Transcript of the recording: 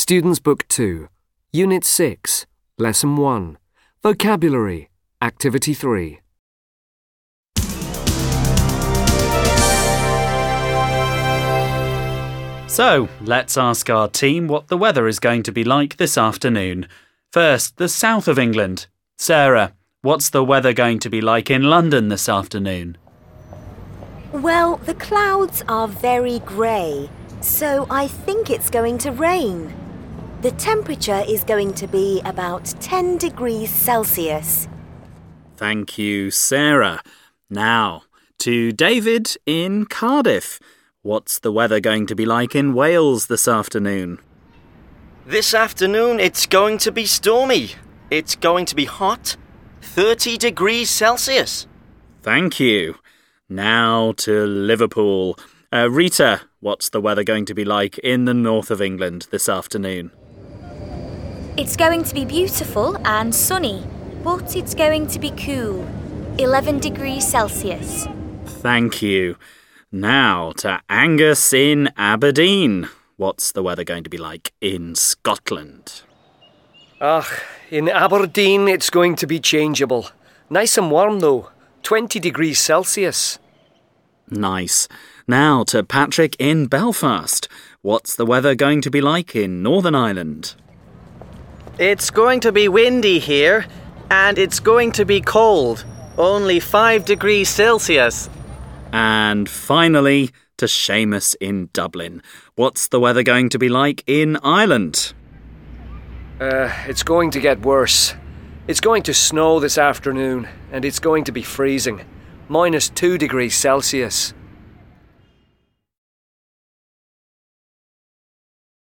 Students' Book 2, Unit 6, Lesson 1, Vocabulary, Activity 3. So, let's ask our team what the weather is going to be like this afternoon. First, the south of England. Sarah, what's the weather going to be like in London this afternoon? Well, the clouds are very grey, so I think it's going to rain. The temperature is going to be about 10 degrees Celsius. Thank you, Sarah. Now, to David in Cardiff. What's the weather going to be like in Wales this afternoon? This afternoon it's going to be stormy. It's going to be hot, 30 degrees Celsius. Thank you. Now to Liverpool. Rita, what's the weather going to be like in the north of England this afternoon? It's going to be beautiful and sunny, but it's going to be cool, 11 degrees Celsius. Thank you. Now to Angus in Aberdeen. What's the weather going to be like in Scotland? In Aberdeen it's going to be changeable. Nice and warm though, 20 degrees Celsius. Nice. Now to Patrick in Belfast. What's the weather going to be like in Northern Ireland? It's going to be windy here, and it's going to be cold, only 5 degrees Celsius. And finally, to Seamus in Dublin. What's the weather going to be like in Ireland? It's going to get worse. It's going to snow this afternoon, and it's going to be freezing, -2 degrees Celsius.